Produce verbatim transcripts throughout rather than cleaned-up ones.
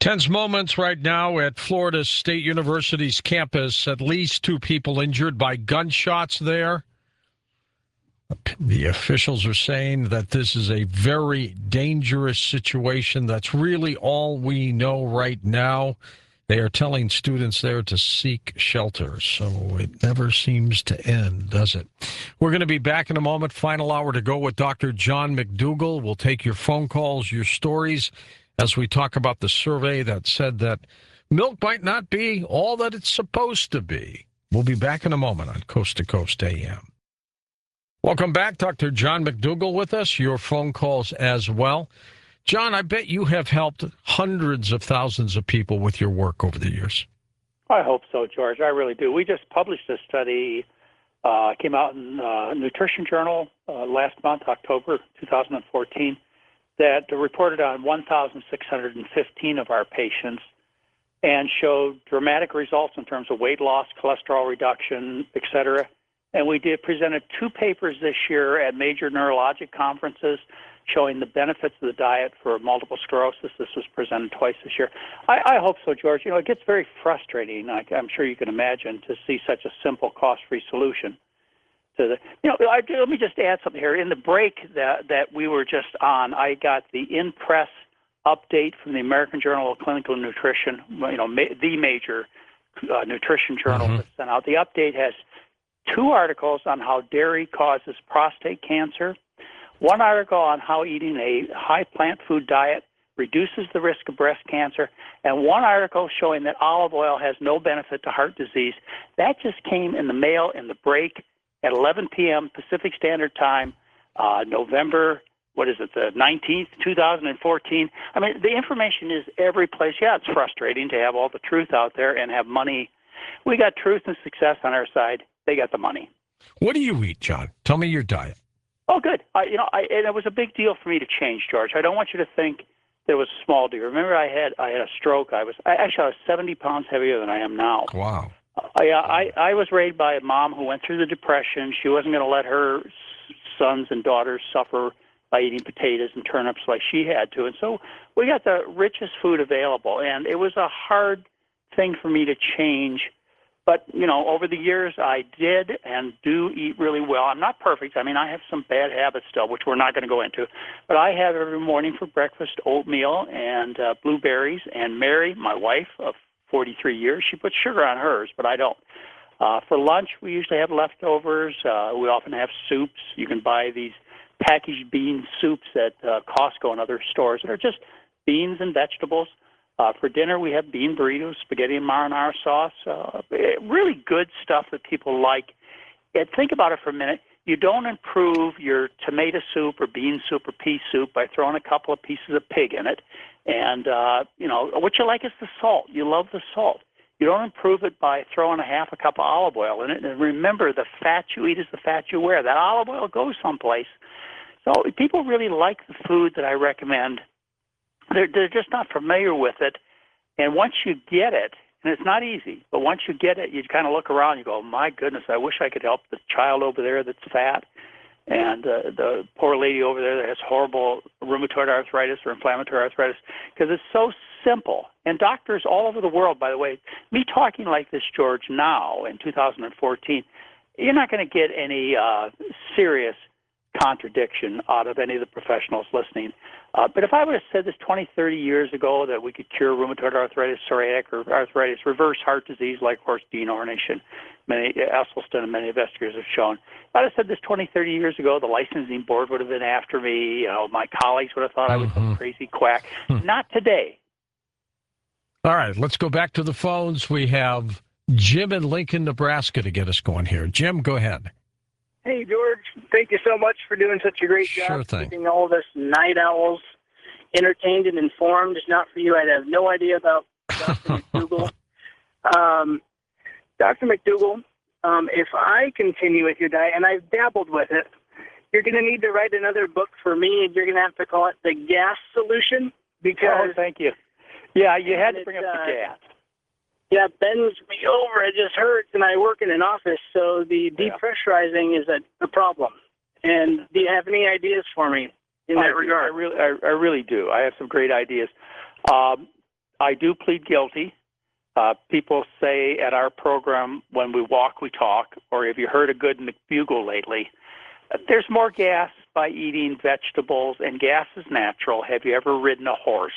Tense moments right now at Florida State University's campus. At least two people injured by gunshots there. The officials are saying that this is a very dangerous situation. That's really all we know right now. They are telling students there to seek shelter, so it never seems to end, does it? We're going to be back in a moment. Final hour to go with Doctor John McDougall. We'll take your phone calls, your stories, as we talk about the survey that said that milk might not be all that it's supposed to be. We'll be back in a moment on Coast to Coast A M. Welcome back, Doctor John McDougall with us, your phone calls as well. John, I bet you have helped hundreds of thousands of people with your work over the years. I hope so, George. I really do. We just published a study, uh, came out in uh, Nutrition Journal uh, last month, October two thousand fourteen, that reported on one thousand six hundred fifteen of our patients and showed dramatic results in terms of weight loss, cholesterol reduction, et cetera. And we did presented two papers this year at major neurologic conferences showing the benefits of the diet for multiple sclerosis. This was presented twice this year. I, I hope so, George. You know, it gets very frustrating, I, I'm sure you can imagine, to see such a simple, cost-free solution to the, you know, I, let me just add something here. In the break that, that we were just on, I got the in-press update from the American Journal of Clinical Nutrition, you know, ma- the major uh, nutrition journal Mm-hmm. that's sent out. The update has two articles on how dairy causes prostate cancer, one article on how eating a high plant food diet reduces the risk of breast cancer, and one article showing that olive oil has no benefit to heart disease. That just came in the mail in the break at eleven p.m. Pacific Standard Time, uh, November, what is it, the nineteenth, two thousand fourteen. I mean, the information is every place. Yeah, it's frustrating to have all the truth out there and have money. We got truth and success on our side. They got the money. What do you eat, John? Tell me your diet. Oh, good. I, you know, I, and it was a big deal for me to change, George. I don't want you to think that it was a small deal. Remember, I had I had a stroke. I was I, actually I was seventy pounds heavier than I am now. Wow. I, I I was raised by a mom who went through the Depression. She wasn't going to let her sons and daughters suffer by eating potatoes and turnips like she had to. And so we got the richest food available, and it was a hard thing for me to change. But, you know, over the years, I did and do eat really well. I'm not perfect. I mean, I have some bad habits still, which we're not going to go into. But I have every morning for breakfast oatmeal and uh, blueberries. And Mary, my wife of forty-three years, she puts sugar on hers, but I don't. Uh, for lunch, we usually have leftovers. Uh, we often have soups. You can buy these packaged bean soups at uh, Costco and other stores that are just beans and vegetables. Uh, for dinner, we have bean burritos, spaghetti and marinara sauce, uh, really good stuff that people like. And think about it for a minute. You don't improve your tomato soup or bean soup or pea soup by throwing a couple of pieces of pig in it. And, uh, you know, what you like is the salt. You love the salt. You don't improve it by throwing a half a cup of olive oil in it. And remember, the fat you eat is the fat you wear. That olive oil goes someplace. So people really like the food that I recommend. They're, they're just not familiar with it. And once you get it, and it's not easy, but once you get it, you kind of look around and you go, my goodness, I wish I could help the child over there that's fat and uh, the poor lady over there that has horrible rheumatoid arthritis or inflammatory arthritis, because it's so simple. And doctors all over the world, by the way, me talking like this, George, now in two thousand fourteen, you're not going to get any uh, serious contradiction out of any of the professionals listening. Uh, but if I would have said this twenty, thirty years ago that we could cure rheumatoid arthritis, psoriatic or arthritis, reverse heart disease like horse denorination, many Esselstyn and many investigators have shown. If I would have said this twenty, thirty years ago, the licensing board would have been after me. You know, my colleagues would have thought mm-hmm. I was some crazy quack. Hmm. Not today. All right, let's go back to the phones. We have Jim in Lincoln, Nebraska to get us going here. Jim, go ahead. Hey, George, thank you so much for doing such a great sure job thing. keeping all of us night owls entertained and informed. If not for you, I'd have no idea about Doctor McDougall. Um, Doctor McDougall, um, if I continue with your diet, and I've dabbled with it, you're going to need to write another book for me, and you're going to have to call it The Gas Solution. Because oh, thank you. Yeah, you had to bring it, up the uh, gas. Yeah, it bends me over. It just hurts, and I work in an office, so the depressurizing is a, a problem. And do you have any ideas for me in that I, regard? I really, I, I really do. I have some great ideas. Um, I do plead guilty. Uh, people say at our program, when we walk, we talk, or have you heard a good McBugle lately? There's more gas by eating vegetables, and gas is natural. Have you ever ridden a horse?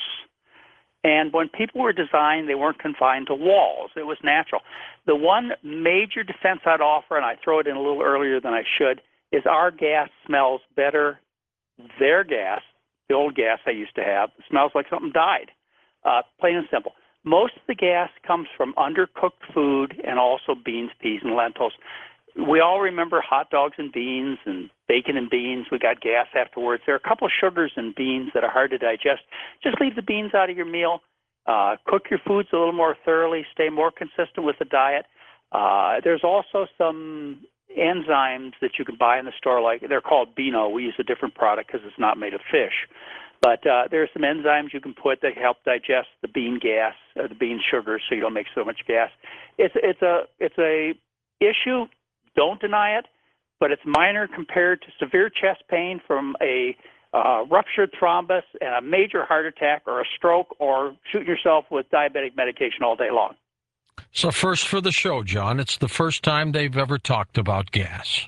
And when people were designed, they weren't confined to walls. It was natural. The one major defense I'd offer, and I throw it in a little earlier than I should, is our gas smells better. Their gas, the old gas I used to have, smells like something died, uh, plain and simple. Most of the gas comes from undercooked food and also beans, peas, and lentils. We all remember hot dogs and beans and bacon and beans. We got gas afterwards. There are a couple of sugars in beans that are hard to digest. Just leave the beans out of your meal. Uh, cook your foods a little more thoroughly. Stay more consistent with the diet. Uh, there's also some enzymes that you can buy in the store. Like they're called Beano. We use a different product because it's not made of fish. But uh, there are some enzymes you can put that help digest the bean gas, or the bean sugar, so you don't make so much gas. It's it's a it's a issue. Don't deny it, but it's minor compared to severe chest pain from a uh, ruptured thrombus and a major heart attack or a stroke or shooting yourself with diabetic medication all day long. So first for the show, John, it's the first time they've ever talked about gas.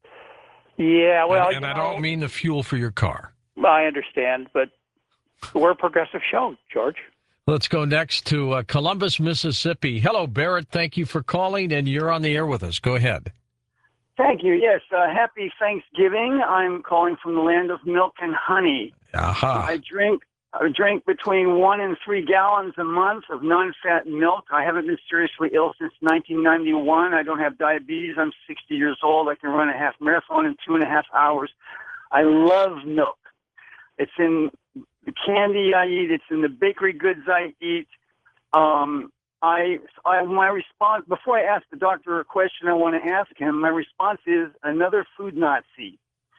Yeah, well, and, and I know, don't mean the fuel for your car. I understand, but we're a progressive show, George. Let's go next to uh, Columbus, Mississippi. Hello, Barrett. Thank you for calling, and you're on the air with us. Go ahead. Thank you. Yes, uh, happy Thanksgiving. I'm calling from the land of milk and honey. Aha. I drink I drink between one and three gallons a month of non-fat milk. I haven't been seriously ill since nineteen ninety-one. I don't have diabetes. I'm sixty years old. I can run a half marathon in two and a half hours. I love milk. It's in the candy I eat. It's in the bakery goods I eat. Um, I, I, my response, before I ask the doctor a question I want to ask him, my response is another food Nazi.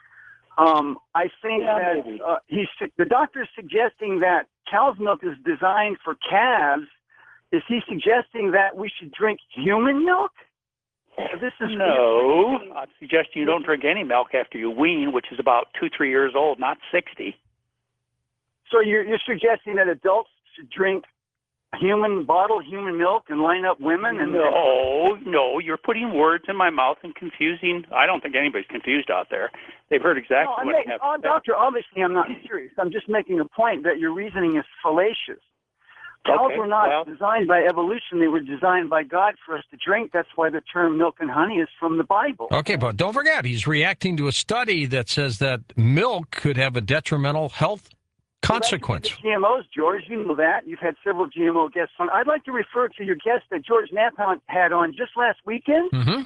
Um, I think yeah, that uh, he's, the doctor is suggesting that cow's milk is designed for calves. Is he suggesting that we should drink human milk? This is no. I'd suggest you don't drink any milk after you wean, which is about two, three years old, not sixty. So you're, you're suggesting that adults should drink human bottled human milk and line up women? And no, no, you're putting words in my mouth and confusing. I don't think anybody's confused out there. They've heard exactly no, what making, you have oh, to say. Doctor, obviously I'm not serious. I'm just making a point that your reasoning is fallacious. Cows Okay, were not well, designed by evolution. They were designed by God for us to drink. That's why the term milk and honey is from the Bible. Okay, but don't forget, he's reacting to a study that says that milk could have a detrimental health consequence. Well, G M Os, George, you know that. You've had several G M O guests on. I'd like to refer to your guest that George Knapp had on just last weekend, Mm-hmm.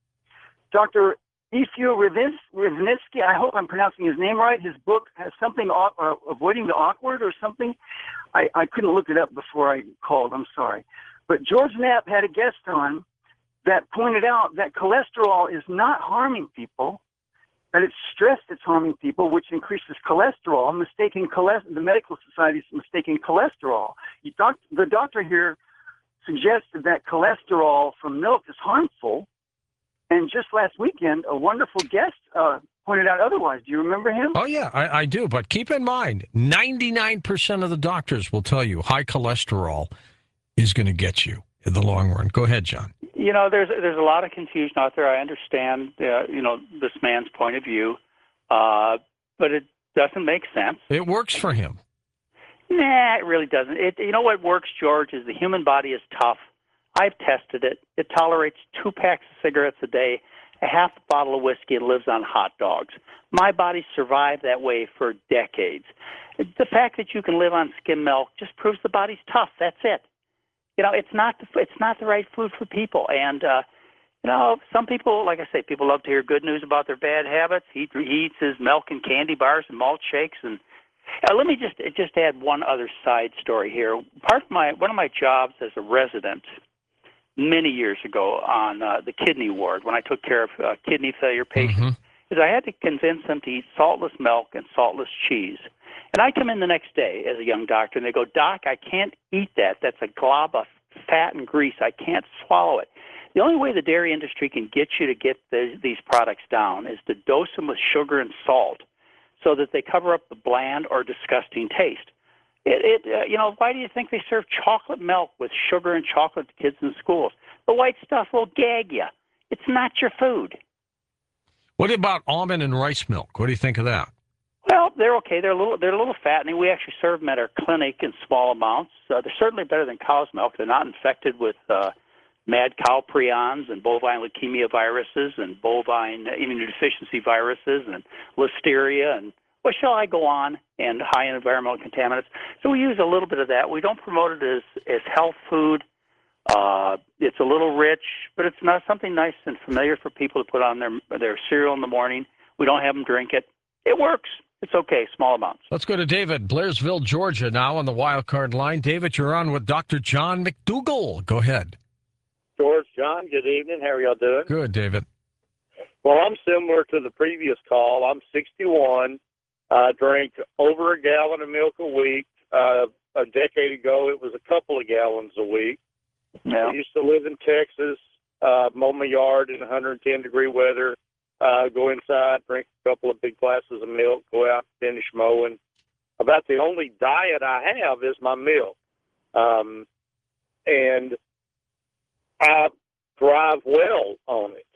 Doctor Ifyu Rivnitsky. I hope I'm pronouncing his name right. His book has something, uh, Avoiding the Awkward or something. I, I couldn't look it up before I called. I'm sorry. But George Knapp had a guest on that pointed out that cholesterol is not harming people, that it's stress that's harming people, which increases cholesterol. Mistaking cholesterol, the medical society is mistaking cholesterol. You doc, the doctor here suggested that cholesterol from milk is harmful, and just last weekend, a wonderful guest uh, pointed out otherwise. Do you remember him? Oh, yeah, I, I do. But keep in mind, ninety-nine percent of the doctors will tell you high cholesterol is going to get you in the long run. Go ahead, John. You know, there's there's a lot of confusion out there. I understand, uh, you know, this man's point of view, uh, but it doesn't make sense. It works for him. Nah, it really doesn't. It, you know what works, George, is the human body is tough. I've tested it. It tolerates two packs of cigarettes a day, a half a bottle of whiskey, and lives on hot dogs. My body survived that way for decades. The fact that you can live on skim milk just proves the body's tough. That's it. You know, it's not the, it's not the right food for people. And, uh, you know, some people, like I say, people love to hear good news about their bad habits. He, he eats his milk and candy bars and malt shakes. And uh, let me just just add one other side story here. Part of my one of my jobs as a resident many years ago on uh, the kidney ward, when I took care of uh, kidney failure patients, Mm-hmm. is I had to convince them to eat saltless milk and saltless cheese. And I come in the next day as a young doctor, and they go, Doc, I can't eat that. That's a glob of fat and grease. I can't swallow it. The only way the dairy industry can get you to get the, these products down is to dose them with sugar and salt so that they cover up the bland or disgusting taste. It, it uh, you know, why do you think they serve chocolate milk with sugar and chocolate to kids in schools? The white stuff will gag you. It's not your food. What about almond and rice milk? What do you think of that? Well, they're okay. They're a little they're a little fattening. We actually serve them at our clinic in small amounts. Uh, they're certainly better than cow's milk. They're not infected with uh, mad cow prions and bovine leukemia viruses and bovine immunodeficiency viruses and listeria and what shall I go on, and high in environmental contaminants. So we use a little bit of that. We don't promote it as, as health food. Uh, it's a little rich, but it's not something nice and familiar for people to put on their their cereal in the morning. We don't have them drink it. It works. It's okay, small amounts. Let's go to David, Blairsville, Georgia, now on the wild card line. David, you're on with Doctor John McDougall. Go ahead. George, John, good evening. How are y'all doing? Good, David. Well, I'm similar to the previous call. I'm sixty-one. I uh, drink over a gallon of milk a week. Uh, a decade ago, it was a couple of gallons a week. Yeah. I used to live in Texas, uh, mow my yard in one hundred ten degree weather, uh, go inside, drink a couple of big glasses of milk, go out, finish mowing. About the only diet I have is my milk. Um, and I thrive well on it.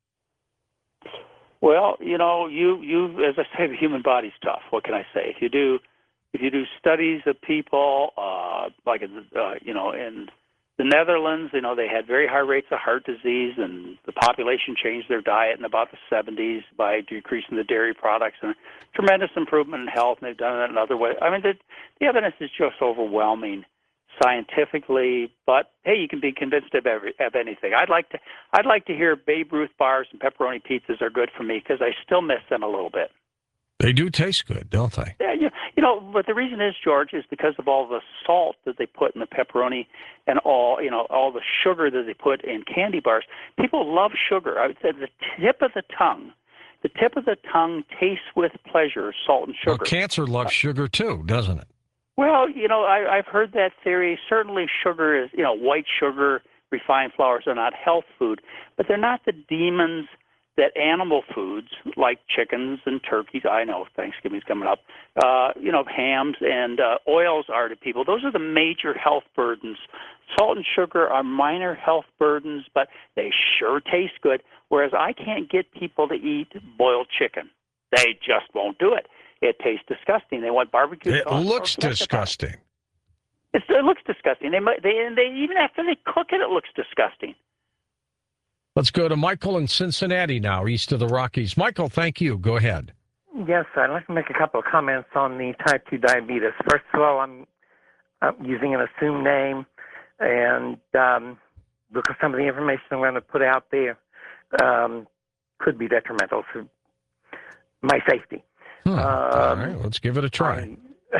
Well, you know, you, you, as I say, the human body's tough. What can I say? If you do, if you do studies of people, uh, like, uh, you know, in the Netherlands, you know, they had very high rates of heart disease, and the population changed their diet in about the seventies by decreasing the dairy products, and tremendous improvement in health, and they've done it in other ways. I mean, the, the evidence is just overwhelming scientifically, but hey, you can be convinced of every, of anything. I'd like to I'd like to hear Babe Ruth bars and pepperoni pizzas are good for me because I still miss them a little bit. They do taste good, don't they? Yeah, you, you know, but the reason is, George, is because of all the salt that they put in the pepperoni and all, you know, all the sugar that they put in candy bars. People love sugar. I would say the tip of the tongue, the tip of the tongue tastes with pleasure, salt and sugar. Well, cancer loves sugar too, doesn't it? Well, you know, I, I've heard that theory. Certainly sugar is, you know, white sugar, refined flours are not health food, but they're not the demons that animal foods like chickens and turkeys, I know Thanksgiving's coming up, uh, you know, hams and uh, oils are to people. Those are the major health burdens. Salt and sugar are minor health burdens, but they sure taste good, whereas I can't get people to eat boiled chicken. They just won't do it. It tastes disgusting. They want barbecue It sauce. looks disgusting. It's, it looks disgusting. They, might, they, and they even after they cook it, it looks disgusting. Let's go to Michael in Cincinnati now, east of the Rockies. Michael, thank you. Go ahead. Yes, I'd like to make a couple of comments on the type two diabetes. First of all, I'm uh, using an assumed name, and um, because some of the information I'm going to put out there um, could be detrimental to my safety. Hmm. Um, All right, let's give it a try. I,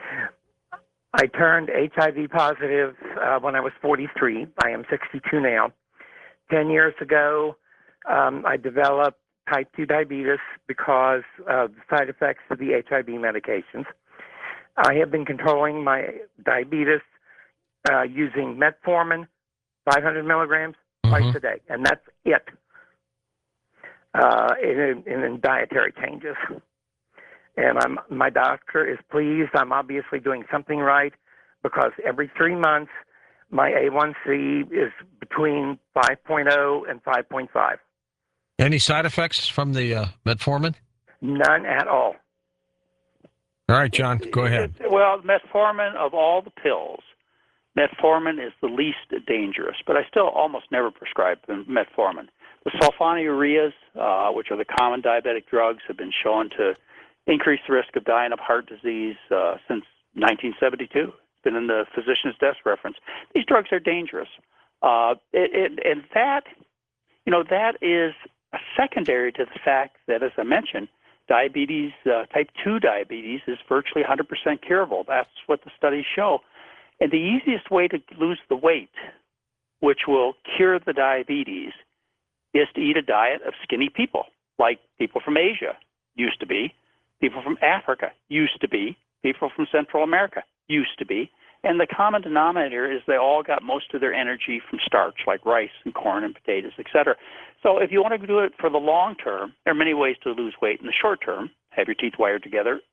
I turned H I V positive uh, when I was forty-three. I am sixty-two now. Ten years ago, um, I developed type two diabetes because of the side effects of the H I V medications. I have been controlling my diabetes uh, using metformin, five hundred milligrams, Mm-hmm. twice a day, and that's it. Uh, and, and then dietary changes. And I'm, my doctor is pleased. I'm obviously doing something right because every three months, my A one C is between five point oh and five point five. Any side effects from the uh, metformin? None at all. All right, John, go ahead. Well, metformin, of all the pills, metformin is the least dangerous, but I still almost never prescribe metformin. The sulfonylureas, uh, which are the common diabetic drugs, have been shown to increase the risk of dying of heart disease uh, since nineteen seventy-two. It's been in the physician's desk reference. These drugs are dangerous. Uh, it, it, and that, you know, that is a secondary to the fact that, as I mentioned, diabetes, uh, type two diabetes is virtually one hundred percent curable. That's what the studies show. And the easiest way to lose the weight, which will cure the diabetes, is to eat a diet of skinny people, like people from Asia used to be, people from Africa used to be, people from Central America used to be. And the common denominator is they all got most of their energy from starch, like rice and corn and potatoes, et cetera. So if you want to do it for the long term, there are many ways to lose weight. In the short term, have your teeth wired together,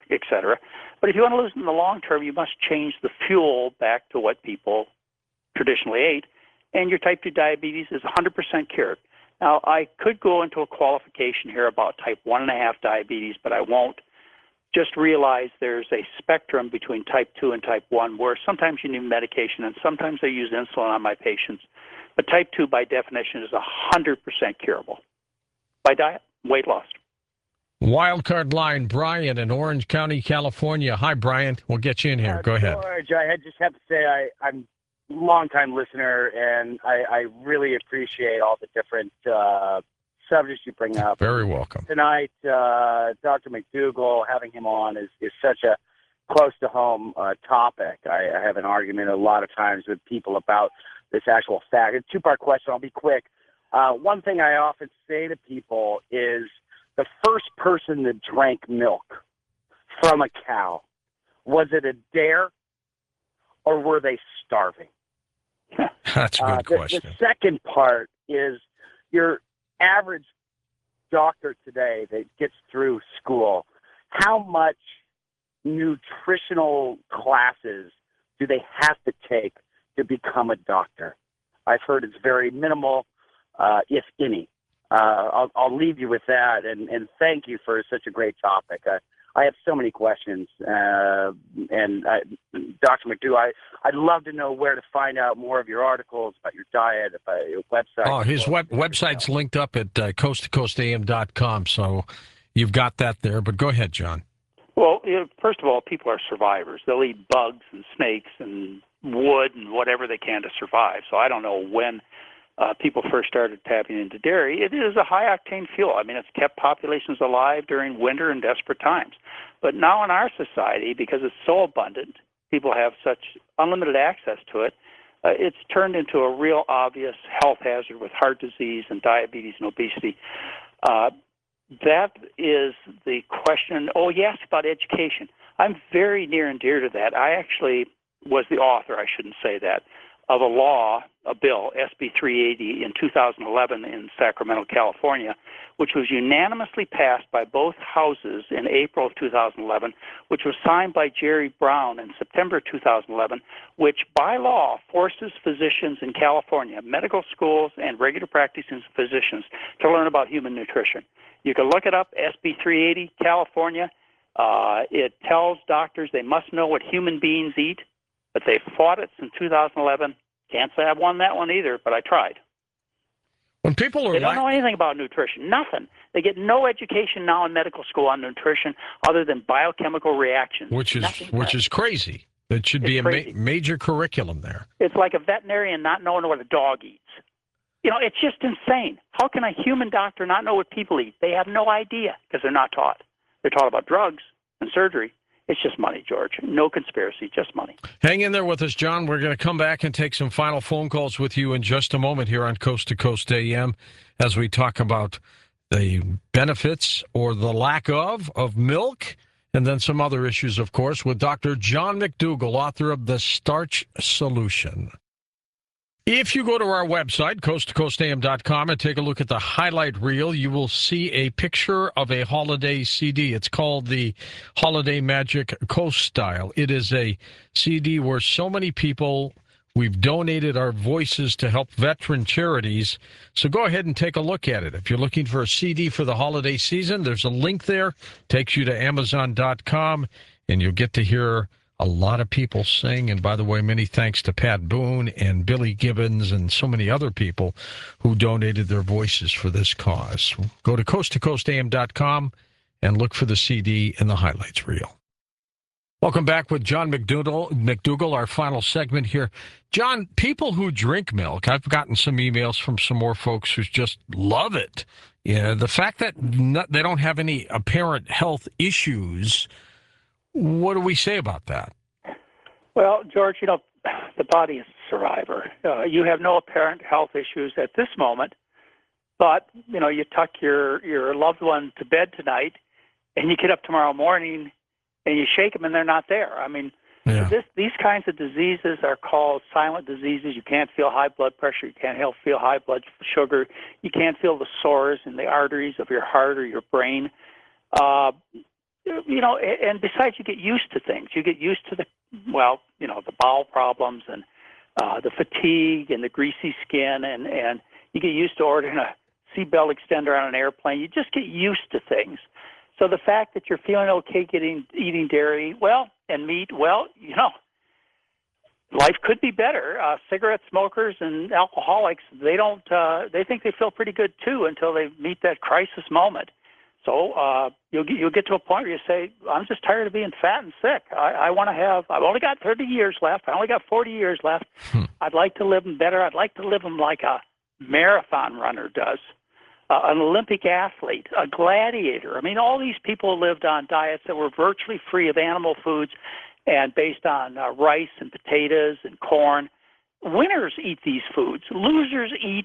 et cetera. But if you want to lose in the long term, you must change the fuel back to what people traditionally ate, and your type two diabetes is one hundred percent cured. Now, I could go into a qualification here about type one and a half diabetes, but I won't. Just realize there's a spectrum between type two and type one where sometimes you need medication and sometimes I use insulin on my patients. But type two, by definition, is one hundred percent curable by diet, weight loss. Wildcard line, Brian in Orange County, California. Hi, Brian. We'll get you in here. Uh, Go ahead. George, I had- just have to say I, I'm a longtime listener, and I, I really appreciate all the different uh, subjects you bring up. Very welcome. Tonight, uh, Doctor McDougall, having him on is, is such a close-to-home uh, topic. I, I have an argument a lot of times with people about this actual fact. It's a two-part question. I'll be quick. Uh, one thing I often say to people is the first person that drank milk from a cow, was it a dare or were they starving? That's a good uh, the, question. The second part is your average doctor today that gets through school, how much nutritional classes do they have to take to become a doctor? I've heard it's very minimal, uh, if any. Uh, I'll, I'll leave you with that, and, and thank you for such a great topic. Uh, I have so many questions, uh, and I, Doctor McDougall, I, I'd love to know where to find out more of your articles about your diet, about your website. Oh, his web, website's linked up at uh, coast to coast a m dot com, so you've got that there. But go ahead, John. Well, you know, first of all, people are survivors. They'll eat bugs and snakes and wood and whatever they can to survive. So I don't know when uh, people first started tapping into dairy. It is a high-octane fuel. I mean, it's kept populations alive during winter and desperate times. But now in our society, because it's so abundant, people have such unlimited access to it, uh, it's turned into a real obvious health hazard with heart disease and diabetes and obesity. Uh, that is the question. Oh, yes, about education. I'm very near and dear to that. I actually was the author, I shouldn't say that, of a law, a bill, S B three eighty, in two thousand eleven in Sacramento, California, which was unanimously passed by both houses in April of two thousand eleven, which was signed by Jerry Brown in September two thousand eleven, which by law forces physicians in California, medical schools, and regular practicing physicians to learn about human nutrition. You can look it up, S B three eighty, California. Uh, it tells doctors they must know what human beings eat, but they fought it since two thousand eleven. Can't say I won that one either, but I tried. When people are They don't like, know anything about nutrition, nothing. They get no education now in medical school on nutrition other than biochemical reactions. which is Nothing which else. is crazy. That should be It's a crazy. ma- major curriculum there. It's like a veterinarian not knowing what a dog eats. You know, it's just insane. How can a human doctor not know what people eat? They have no idea because they're not taught. They're taught about drugs and surgery. It's just money, George. No conspiracy, just money. Hang in there with us, John. We're going to come back and take some final phone calls with you in just a moment here on Coast to Coast A M as we talk about the benefits or the lack of of milk, and then some other issues, of course, with Doctor John McDougall, author of The Starch Solution. If you go to our website, coast to coast a m dot com, and take a look at the highlight reel, you will see a picture of a holiday C D. It's called the Holiday Magic Coast Style. It is a C D where so many people, we've donated our voices to help veteran charities. So go ahead and take a look at it. If you're looking for a C D for the holiday season, there's a link there. Takes you to amazon dot com, and you'll get to hear a lot of people sing. And by the way, many thanks to Pat Boone and Billy Gibbons and so many other people who donated their voices for this cause. Go to coast to coast a m dot com and look for the C D and the highlights reel. Welcome back with John McDougall, McDougall, our final segment here. John, people who drink milk, I've gotten some emails from some more folks who just love it. Yeah, the fact that not, they don't have any apparent health issues, what do we say about that? Well, George, you know, the body is a survivor. Uh, you have no apparent health issues at this moment, but, you know, you tuck your, your loved one to bed tonight, and you get up tomorrow morning, and you shake them, and they're not there. I mean, Yeah. this, these kinds of diseases are called silent diseases. You can't feel high blood pressure. You can't feel high blood sugar. You can't feel the sores in the arteries of your heart or your brain. Uh, you know, and besides, you get used to things. You get used to the, well, you know, the bowel problems and uh, the fatigue and the greasy skin, and, and you get used to ordering a seatbelt extender on an airplane. You just get used to things. So the fact that you're feeling okay getting eating dairy, well, and meat, well, you know, life could be better. Uh, cigarette smokers and alcoholics, they don't, uh, they think they feel pretty good too until they meet that crisis moment. So uh, you'll get you'll get to a point where you say, I'm just tired of being fat and sick. I, I want to have, I've only got thirty years left. I only got forty years left. Hmm. I'd like to live them better. I'd like to live them like a marathon runner does, uh, an Olympic athlete, a gladiator. I mean, all these people lived on diets that were virtually free of animal foods and based on uh, rice and potatoes and corn. Winners eat these foods. Losers eat,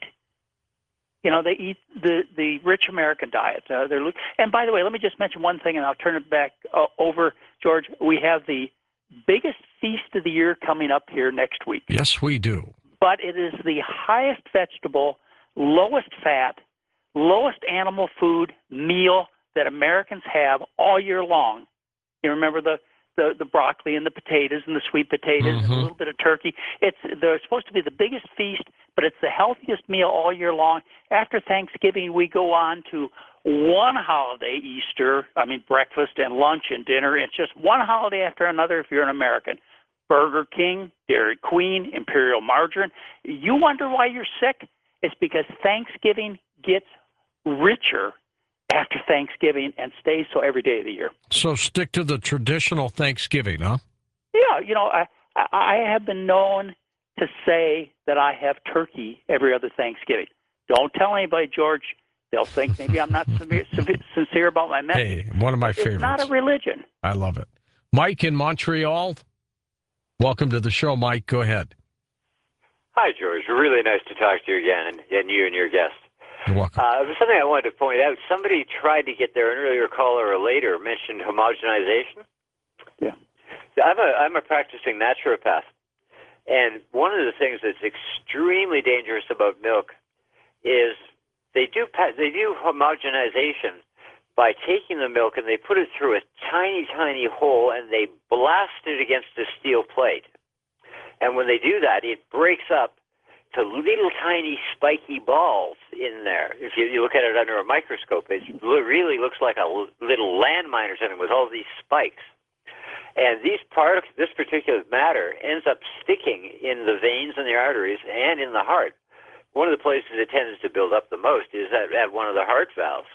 you know, they eat the, the rich American diet. Uh, they're, and by the way, let me just mention one thing, and I'll turn it back uh, over, George. We have the biggest feast of the year coming up here next week. Yes, we do. But it is the highest vegetable, lowest fat, lowest animal food meal that Americans have all year long. You remember the The, the broccoli and the potatoes and the sweet potatoes mm-hmm. and a little bit of turkey. It's they're supposed to be the biggest feast, but it's the healthiest meal all year long. After Thanksgiving, we go on to one holiday, Easter, I mean breakfast and lunch and dinner. It's just one holiday after another if you're an American. Burger King, Dairy Queen, Imperial Margarine. You wonder why you're sick? It's because Thanksgiving gets richer after Thanksgiving and stays so every day of the year. So stick to the traditional Thanksgiving, huh? Yeah, you know, I I have been known to say that I have turkey every other Thanksgiving. Don't tell anybody, George. They'll think maybe I'm not sincere about my message. Hey, one of my it's favorites. It's not a religion. I love it. Mike in Montreal, welcome to the show, Mike. Go ahead. Hi, George. Really nice to talk to you again, and, and you and your guest. You're welcome. Uh, there's something I wanted to point out. Somebody tried to get there, an earlier caller or later mentioned homogenization. Yeah. I'm a, I'm a practicing naturopath, and one of the things that's extremely dangerous about milk is they do they do homogenization by taking the milk and they put it through a tiny, tiny hole and they blast it against a steel plate. And when they do that, it breaks up to little tiny spiky balls in there. If you, you look at it under a microscope, it really looks like a little landmine or something with all these spikes. And these particles, this particular matter ends up sticking in the veins and the arteries and in the heart. One of the places it tends to build up the most is at, at one of the heart valves.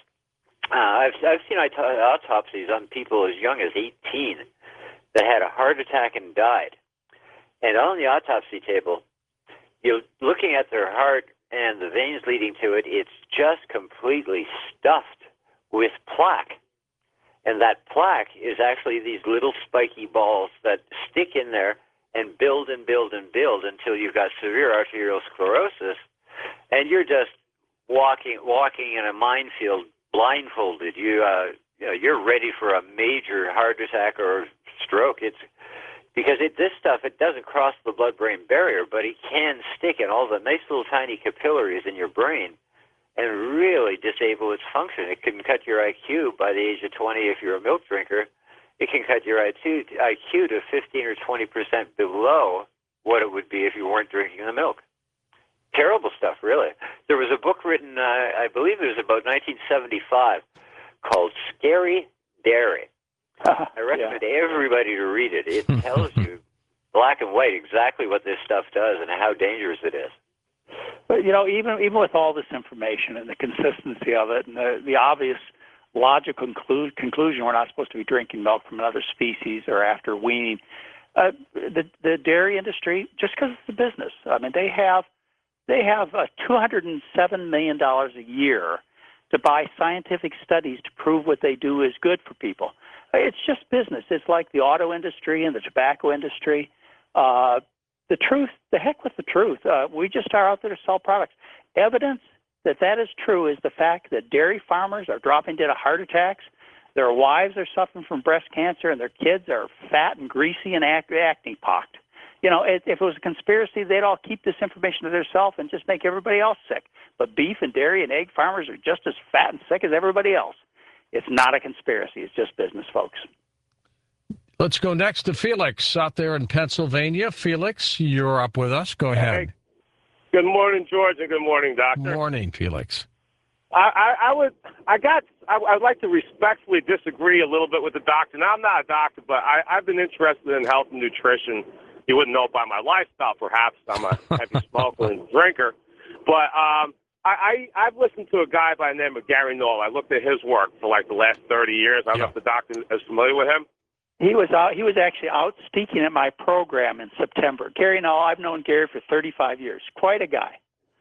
Uh, I've, I've seen autopsies on people as young as eighteen that had a heart attack and died. And on the autopsy table, you're looking at their heart and the veins leading to it, it's just completely stuffed with plaque. And that plaque is actually these little spiky balls that stick in there and build and build and build until you've got severe arterial sclerosis, and you're just walking walking in a minefield blindfolded. You, uh, you know, you're ready for a major heart attack or stroke. It's Because it, this stuff, it doesn't cross the blood-brain barrier, but it can stick in all the nice little tiny capillaries in your brain and really disable its function. It can cut your I Q by the age of twenty if you're a milk drinker. It can cut your I Q to fifteen or twenty percent below what it would be if you weren't drinking the milk. Terrible stuff, really. There was a book written, uh, I believe it was about nineteen seventy-five, called Scary Dairy. I recommend yeah. everybody to read it. It tells you black and white exactly what this stuff does and how dangerous it is. But, you know, even even with all this information and the consistency of it and the, the obvious logical conclu- conclusion we're not supposed to be drinking milk from another species or after weaning, uh, the, the dairy industry, just because it's a business, I mean, they have, they have uh, two hundred seven million dollars a year to buy scientific studies to prove what they do is good for people. It's just business. It's like the auto industry and the tobacco industry. Uh, the truth, the heck with the truth. Uh, we just are out there to sell products. Evidence that that is true is the fact that dairy farmers are dropping dead of heart attacks, their wives are suffering from breast cancer, and their kids are fat and greasy and act- acne-pocked. You know, if, if it was a conspiracy, they'd all keep this information to themselves and just make everybody else sick. But beef and dairy and egg farmers are just as fat and sick as everybody else. It's not a conspiracy. It's just business, folks. Let's go next to Felix out there in Pennsylvania. Felix, you're up with us. Go ahead. Hey, good morning, George, and good morning, Doctor. Morning, Felix. I, I, I would, I got, I, I'd like to respectfully disagree a little bit with the doctor. Now, I'm not a doctor, but I, I've been interested in health and nutrition. You wouldn't know it by my lifestyle, perhaps. I'm a heavy smoker and drinker. But um, I, I, I've listened to a guy by the name of Gary Knoll. I looked at his work for like the last thirty years. I don't Yeah. know if the doctor is familiar with him. He was out. He was actually out speaking at my program in September. Gary, no, I've known Gary for thirty-five years. Quite a guy.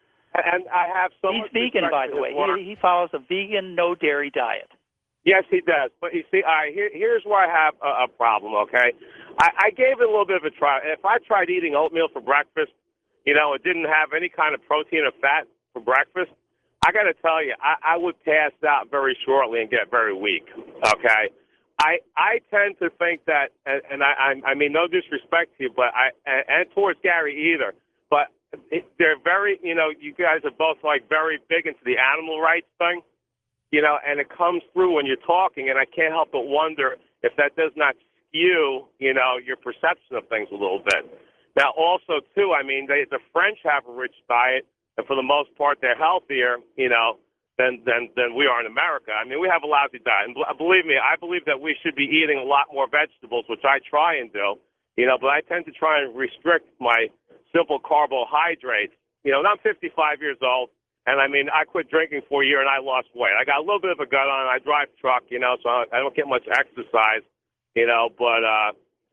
And I have so He's much vegan, respect by for the his way. work. He, he follows a vegan, no dairy diet. Yes, he does. But you see, I here, here's where I have a, a problem, okay? I, I gave it a little bit of a try. If I tried eating oatmeal for breakfast, you know, it didn't have any kind of protein or fat for breakfast, I got to tell you, I, I would pass out very shortly and get very weak, okay? I I tend to think that, and, and I, I I mean no disrespect to you, but I and, and towards Gary either, but it, they're very, you know, you guys are both like very big into the animal rights thing, you know, and it comes through when you're talking, and I can't help but wonder if that does not skew, you know, your perception of things a little bit. Now, also too, I mean, they, the French have a rich diet, and for the most part, they're healthier, you know. Than, than than we are in America. I mean, we have a lousy diet. And believe me, I believe that we should be eating a lot more vegetables, which I try and do, you know, but I tend to try and restrict my simple carbohydrates. You know, and I'm fifty-five years old, and I mean, I quit drinking for a year and I lost weight. I got a little bit of a gut on. I drive truck, you know, so I don't get much exercise, you know, but uh,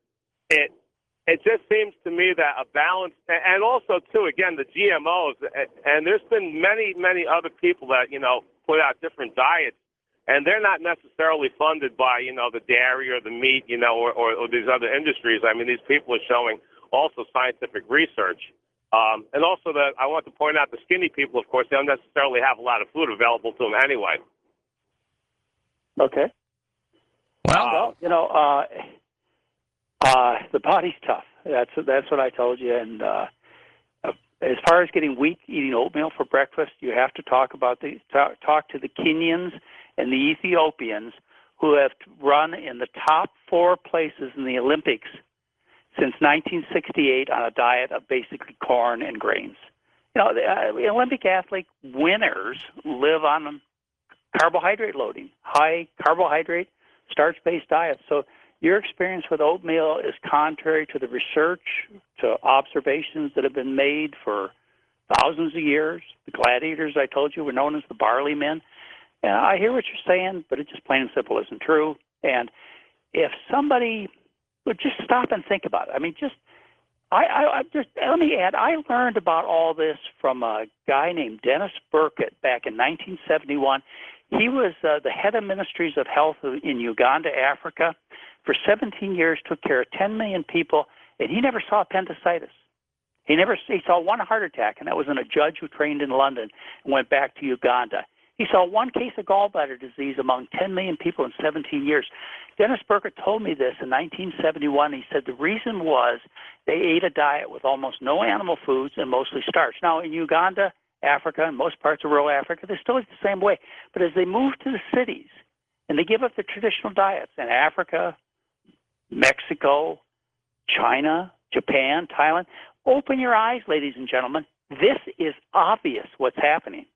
it It just seems to me that a balance, and also, too, again, the G M Os, and there's been many, many other people that, you know, put out different diets, and they're not necessarily funded by, you know, the dairy or the meat, you know, or, or, or these other industries. I mean, these people are showing also scientific research. Um, and also, that I want to point out the skinny people, of course, they don't necessarily have a lot of food available to them anyway. Okay. Well, Well, you know, uh, uh, the body's tough. That's that's what I told you. And uh, uh, as far as getting weak, eating oatmeal for breakfast, you have to talk about the talk, talk to the Kenyans and the Ethiopians who have run in the top four places in the Olympics since nineteen sixty-eight on a diet of basically corn and grains. You know, the, uh, the Olympic athlete winners live on carbohydrate loading, high carbohydrate, starch-based diets. So your experience with oatmeal is contrary to the research, to observations that have been made for thousands of years. The gladiators, I told you, were known as the barley men. And I hear what you're saying, but it just plain and simple isn't true. And if somebody would just stop and think about it, I mean, just I, I, I just let me add, I learned about all this from a guy named Dennis Burkett back in nineteen seventy-one. He was uh, the head of ministries of health in Uganda, Africa. For seventeen years, took care of ten million people, and he never saw appendicitis. He never he saw one heart attack, and that was in a judge who trained in London and went back to Uganda. He saw one case of gallbladder disease among ten million people in seventeen years. Dennis Burkett told me this in nineteen seventy-one. He said the reason was they ate a diet with almost no animal foods and mostly starch. Now, in Uganda, Africa, and most parts of rural Africa, they still eat the same way. But as they move to the cities and they give up their traditional diets in Africa, Mexico, China, Japan, Thailand, open your eyes, ladies and gentlemen. This is obvious what's happening.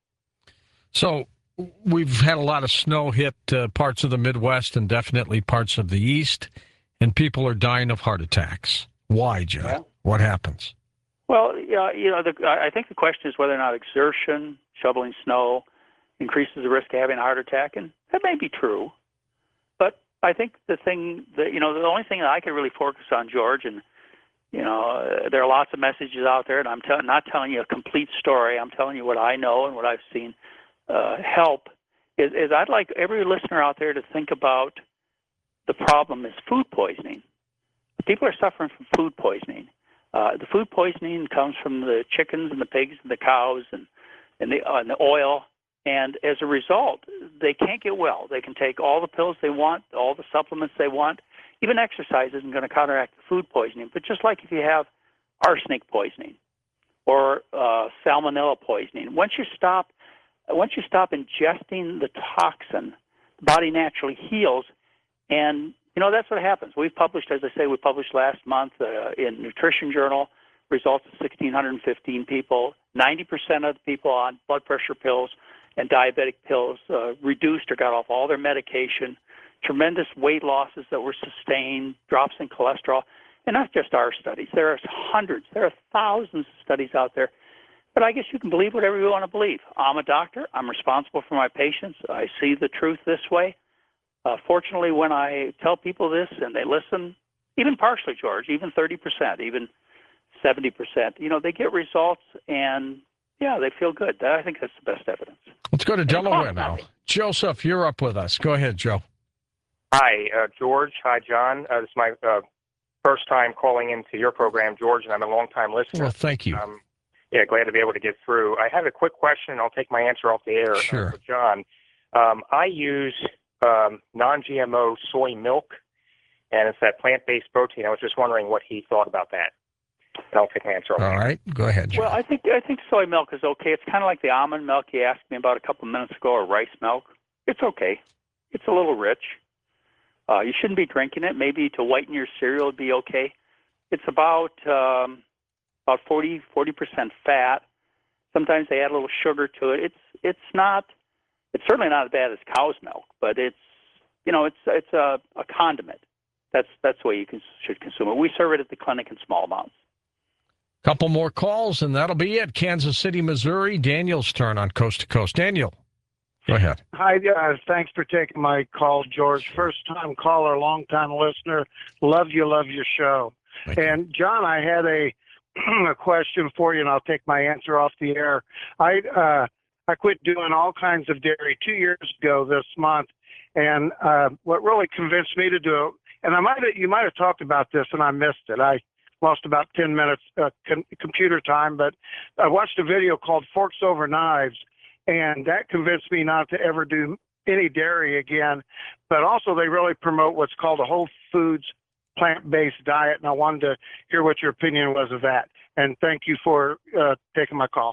So we've had a lot of snow hit uh, parts of the Midwest and definitely parts of the East, and people are dying of heart attacks. Why, Joe? Yeah. What happens? Well, yeah, you know, the, I think the question is whether or not exertion, shoveling snow, increases the risk of having a heart attack, and that may be true. But I think the thing that, you know, the only thing that I can really focus on, George, and, you know, uh, there are lots of messages out there, and I'm tell- not telling you a complete story. I'm telling you what I know and what I've seen uh, help, is, is I'd like every listener out there to think about the problem is food poisoning. People are suffering from food poisoning. Uh, the food poisoning comes from the chickens and the pigs and the cows and, and, the, uh, and the oil. And as a result, they can't get well. They can take all the pills they want, all the supplements they want. Even exercise isn't going to counteract the food poisoning. But just like if you have arsenic poisoning or uh, salmonella poisoning, once you stop, once you stop ingesting the toxin the body naturally heals. And, you know, that's what happens. We've published, as I say, we published last month uh, in Nutrition Journal, results of one thousand six hundred fifteen people. ninety percent of the people on blood pressure pills and diabetic pills uh, reduced or got off all their medication. Tremendous weight losses that were sustained, drops in cholesterol. And not just our studies. There are hundreds, there are thousands of studies out there. But I guess you can believe whatever you want to believe. I'm a doctor. I'm responsible for my patients. I see the truth this way. Uh, fortunately, when I tell people this and they listen, even partially, George, even thirty percent, even seventy percent, you know, they get results and, yeah, they feel good. I think that's the best evidence. Let's go to Delaware now. Joseph, you're up with us. Go ahead, Joe. Hi, uh, George. Hi, John. Uh, this is my uh, first time calling into your program, George, and I'm a long-time listener. Well, thank you. Um, yeah, glad to be able to get through. I have a quick question, and I'll take my answer off the air. Sure. Uh, for John. Um, I use um, non-G M O soy milk, and it's that plant-based protein. I was just wondering what he thought about that. And I'll take my answer off. All right, go ahead, John. Well, I think I think soy milk is okay. It's kind of like the almond milk you asked me about a couple of minutes ago, or rice milk. It's okay. It's a little rich. Uh, you shouldn't be drinking it. Maybe to whiten your cereal would be okay. It's about um, about forty percent fat. Sometimes they add a little sugar to it. It's it's not. It's certainly not as bad as cow's milk, but it's you know it's it's a, a condiment. That's that's the way you can, should consume it. We serve it at the clinic in small amounts. Couple more calls, and that'll be it. Kansas City, Missouri. Daniel's turn on Coast to Coast. Daniel, go ahead. Hi, guys. Thanks for taking my call, George. First-time caller, long-time listener. Love you, love your show. Thank you. And, John, I had a, a question for you, and I'll take my answer off the air. I uh, I quit doing all kinds of dairy two years ago this month, and uh, what really convinced me to do it, and I might have, you might have talked about this, and I missed it. I lost about ten minutes uh, com- computer time, but I watched a video called Forks Over Knives, and that convinced me not to ever do any dairy again. But also they really promote what's called a whole foods plant-based diet, and I wanted to hear what your opinion was of that. And thank you for uh, taking my call.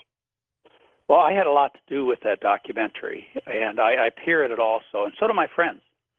Well, I had a lot to do with that documentary, and I, I appear in it also, and so do my friends.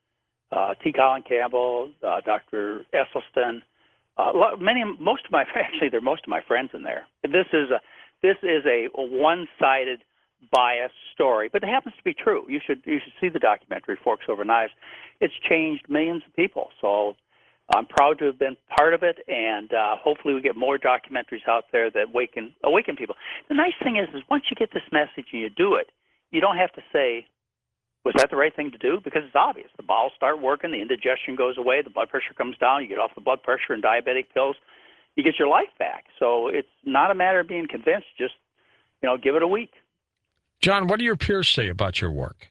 Uh, T. Colin Campbell, uh, Doctor Esselstyn, uh, many, most of my, actually, they're most of my friends in there. This is a, this is a one-sided, biased story, but it happens to be true. You should, you should see the documentary Forks Over Knives. It's changed millions of people. So I'm proud to have been part of it, and uh, hopefully we get more documentaries out there that awaken, awaken people. The nice thing is, is once you get this message and you do it, you don't have to say, was that the right thing to do? Because it's obvious. The bowels start working, the indigestion goes away, the blood pressure comes down, you get off the blood pressure and diabetic pills, you get your life back. So it's not a matter of being convinced. Just, you know, give it a week. John, what do your peers say about your work?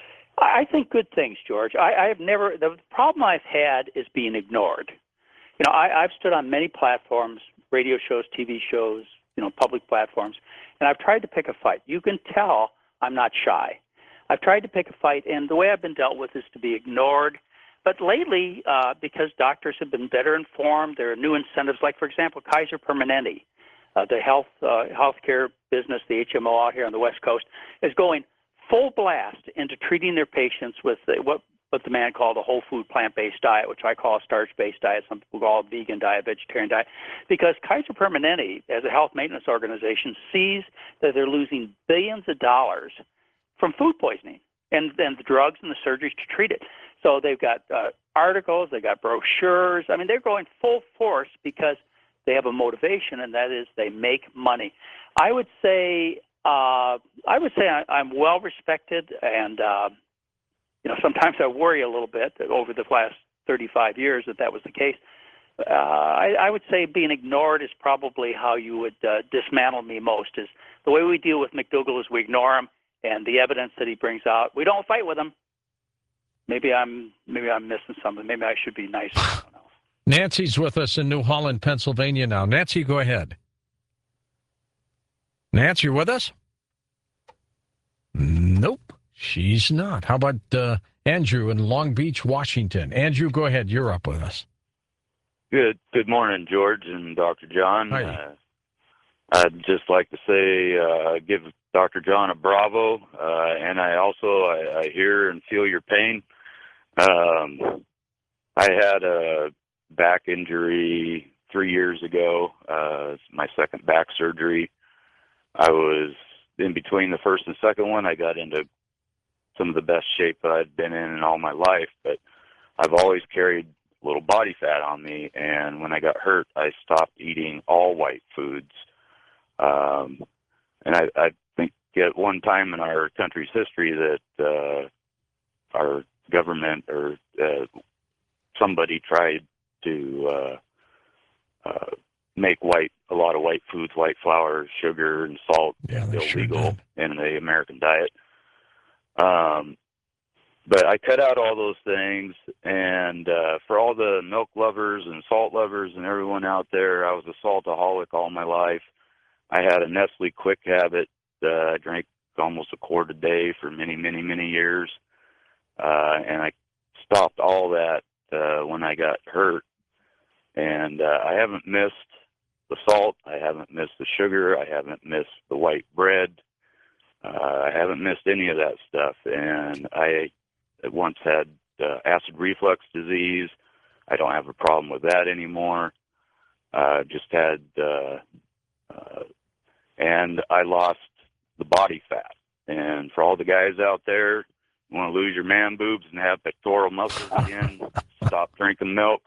I think good things, George. I, I have never, the problem I've had is being ignored. You know, I, I've stood on many platforms, radio shows, T V shows, you know, public platforms, and I've tried to pick a fight. You can tell I'm not shy. I've tried to pick a fight, and the way I've been dealt with is to be ignored. But lately, uh, because doctors have been better informed, there are new incentives, like, for example, Kaiser Permanente, uh, the health uh, healthcare business, the H M O out here on the West Coast, is going full blast into treating their patients with the, what what the man called a whole food plant-based diet, which I call a starch-based diet. Some people call it vegan diet, vegetarian diet, because Kaiser Permanente, as a health maintenance organization, sees that they're losing billions of dollars from food poisoning and then the drugs and the surgeries to treat it. So they've got uh, articles, they've got brochures. I mean, they're going full force because they have a motivation, and that is they make money. I would say uh, I would say I, I'm well respected, and uh, you know sometimes I worry a little bit that over the last thirty-five years that that was the case. Uh, I, I would say being ignored is probably how you would uh, dismantle me most. Is the way we deal with McDougall is we ignore him. And the evidence that he brings out, we don't fight with him. Maybe I'm maybe I'm missing something. Maybe I should be nicer to someone else. Nancy's with us in New Holland, Pennsylvania now. Nancy, go ahead. Nancy, you with us? Nope, she's not. How about uh, Andrew in Long Beach, Washington? Andrew, go ahead. You're up with us. Good. Good morning, George and Doctor John. Hi. Uh, I'd just like to say, uh, give Doctor John of Bravo, uh, and I also I, I hear and feel your pain. Um, I had a back injury three years ago, uh, my second back surgery. I was in between the first and second one. I got into some of the best shape that I'd been in in all my life, but I've always carried a little body fat on me, and when I got hurt, I stopped eating all white foods. Um, and I, I think at one time in our country's history that uh, our government or uh, somebody tried to uh, uh, make white a lot of white foods, white flour, sugar, and salt Yeah, they sure illegal did. in the American diet. Um, but I cut out all those things, and uh, for all the milk lovers and salt lovers and everyone out there, I was a saltaholic all my life. I had a Nestle Quick habit. Uh, I drank almost a quart a day for many, many, many years, uh, and I stopped all that uh, when I got hurt. And uh, I haven't missed the salt. I haven't missed the sugar. I haven't missed the white bread. Uh, I haven't missed any of that stuff. And I once had uh, acid reflux disease. I don't have a problem with that anymore. Uh, just had, uh, uh, and I lost the body fat. And for all the guys out there, you want to lose your man boobs and have pectoral muscles again, stop drinking milk.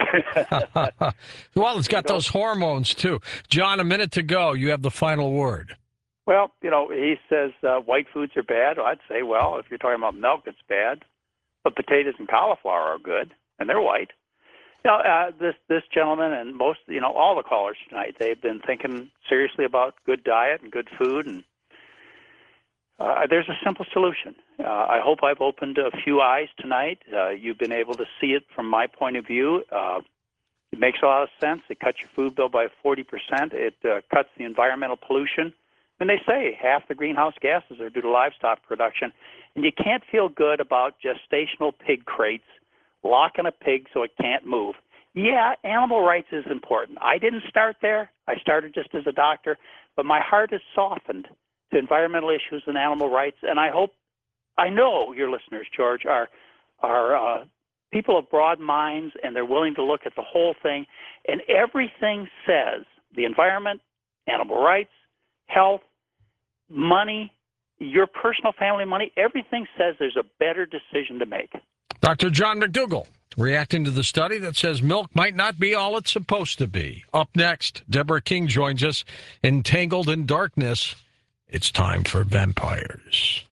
Well, it's got those hormones, too. John, a minute to go. You have the final word. Well, you know, he says uh, white foods are bad. I'd say, well, if you're talking about milk, it's bad. But potatoes and cauliflower are good, and they're white. You know, uh, this this gentleman and most, you know, all the callers tonight, they've been thinking seriously about good diet and good food, and uh, there's a simple solution. Uh, I hope I've opened a few eyes tonight. Uh, you've been able to see it from my point of view. Uh, it makes a lot of sense. It cuts your food bill by forty percent. It uh, cuts the environmental pollution. And they say half the greenhouse gases are due to livestock production. And you can't feel good about gestational pig crates, locking a pig so it can't move. Yeah, animal rights is important. I didn't start there. I started just as a doctor. But my heart is softened to environmental issues and animal rights. And I hope, I know your listeners, George, are, are uh, people of broad minds, and they're willing to look at the whole thing. And everything says the environment, animal rights, health, money, your personal family money, everything says there's a better decision to make. Doctor John McDougall, reacting to the study that says milk might not be all it's supposed to be. Up next, Deborah King joins us. Entangled in Darkness, it's time for vampires.